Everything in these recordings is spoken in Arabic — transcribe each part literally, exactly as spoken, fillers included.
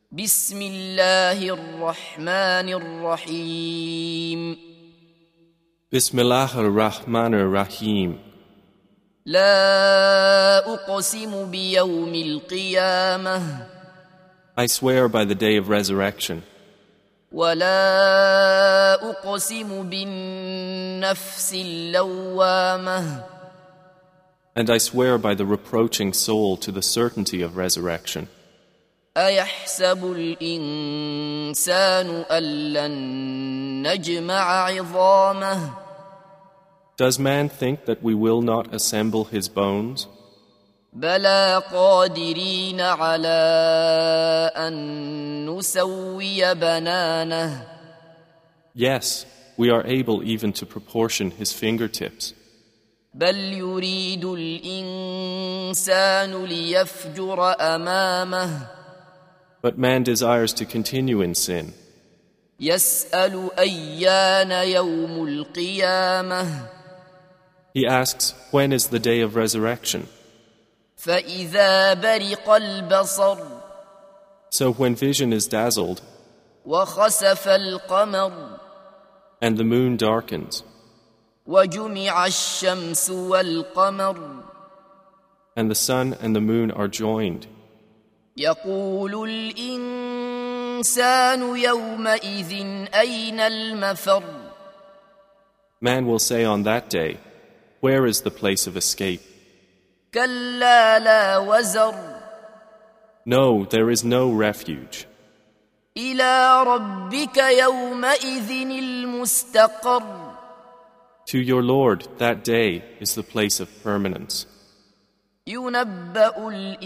بسم الله الرحمن الرحيم بسم الله الرحمن الرحيم لا أقسم بيوم القيامة I swear by the day of resurrection. ولا أقسم بالنفس اللوامة And I swear by the reproaching soul to the certainty of resurrection. أيحسب الإنسان أن لن نجمع عظامه Does man think that we will not assemble his bones? بلى قادرين على أن نسوي بنانه Yes, we are able even to proportion his fingertips. بل يريد الإنسان ليفجر أمامه But man desires to continue in sin. يسأل أيان يوم القيامة He asks, when is the day of resurrection? فإذا برق البصر So when vision is dazzled, وخسف القمر and the moon darkens, وجمع الشمس والقمر and the sun and the moon are joined, يقول الإنسان يومئذ أين المفر man will say on that day, where is the place of escape? كلا لا وزر No, there is no refuge. إلى ربك يومئذ المستقر To your Lord, that day is the place of permanence. ينبأ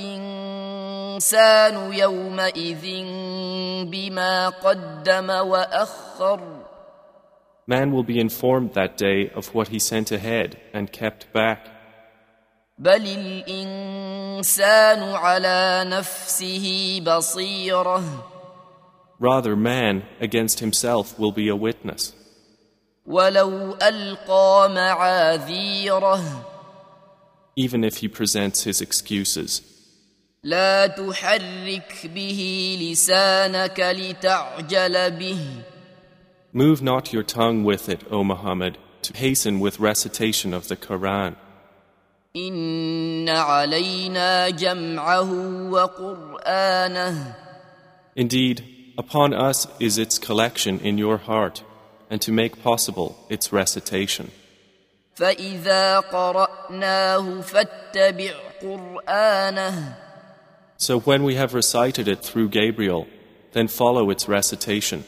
الإنسان يومئذ بما قدم وأخر Man will be informed that day of what he sent ahead and kept back. بل الإنسان على نفسه بصيرة Rather, man against himself will be a witness. ولو ألقى معاذيره Even if he presents his excuses. لا تحرك به لسانك لتعجل به Move not your tongue with it, O Muhammad, to hasten with recitation of the Quran. إن علينا جمعه وقرآنه Indeed, upon us is its collection in your heart, and to make possible its recitation. فإذا قرأناه فاتبع قرآنه So when we have recited it through Gabriel, then follow its recitation.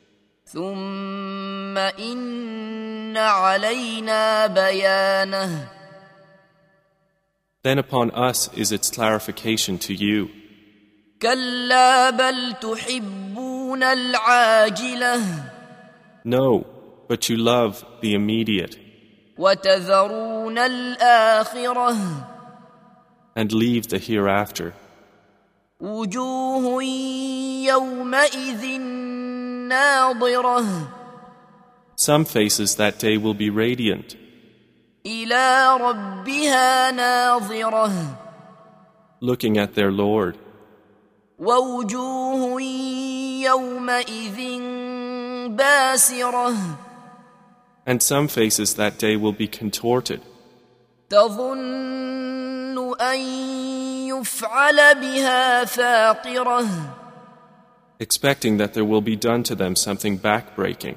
ثم إن علينا بيانه Then upon us is its clarification to you. كلا بل تحبون العاجلة No, but you love the immediate, وتذرون الآخرة and leave the hereafter. وجوه يومئذ ناظرة Some faces that day will be radiant, إلى ربها ناظرة looking at their Lord, ووجوه يومئذ باسرة and some faces that day will be contorted, تظن أن يفعل بها فاقرة expecting that there will be done to them something backbreaking.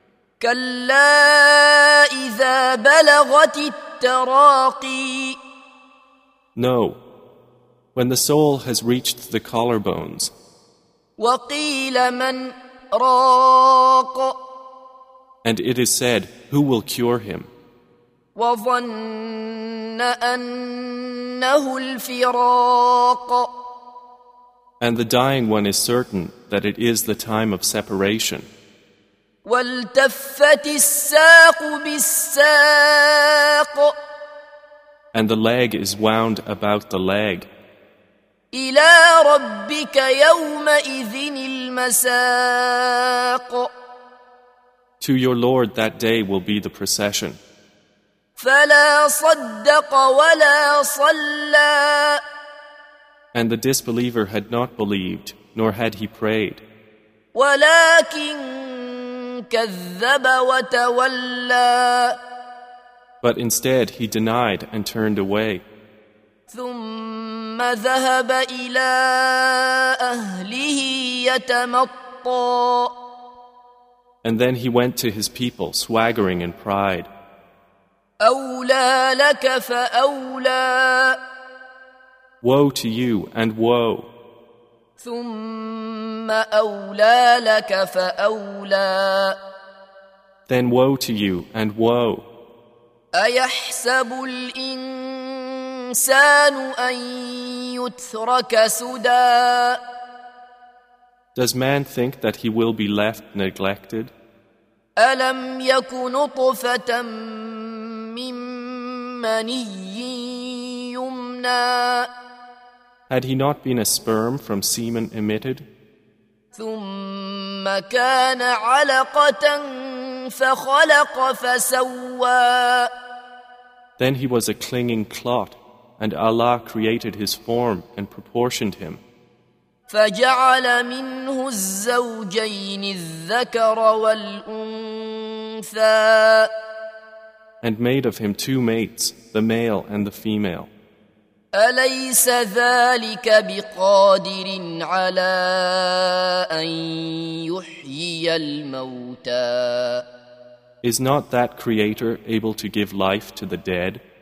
كلا إذا بلغت التراقي No, when the soul has reached the collarbones, وقيل من راق and it is said, who will cure him? وظن أنه الفراق And the dying one is certain that it is the time of separation. والتفت الساق بالساق And the leg is wound about the leg. إلى ربك يومئذ المساق To your Lord that day will be the procession. فلا صدق ولا صلى And the disbeliever had not believed nor had he prayed. ولكن كذب وتولى But instead he denied and turned away. ثم ذهب إلى أهله يتمطى And then he went to his people, swaggering in pride. أولى لك فأولى Woe to you, and woe. ثم أولى لك فأولى Then woe to you, and woe. أيحسب الإنسان أن يترك سدى Does man think that he will be left neglected? ألم يك نطفة من مني يمنى Had he not been a sperm from semen emitted? ثم كان علقة فخلق فسوى Then he was a clinging clot, and Allah created his form and proportioned him. فجعل منه الزوجين الذكر والأنثى And made of him two mates, the male and the female. أليس ذلك بقادر على أن يحيي الموتى Is not that Creator able to give life to the dead?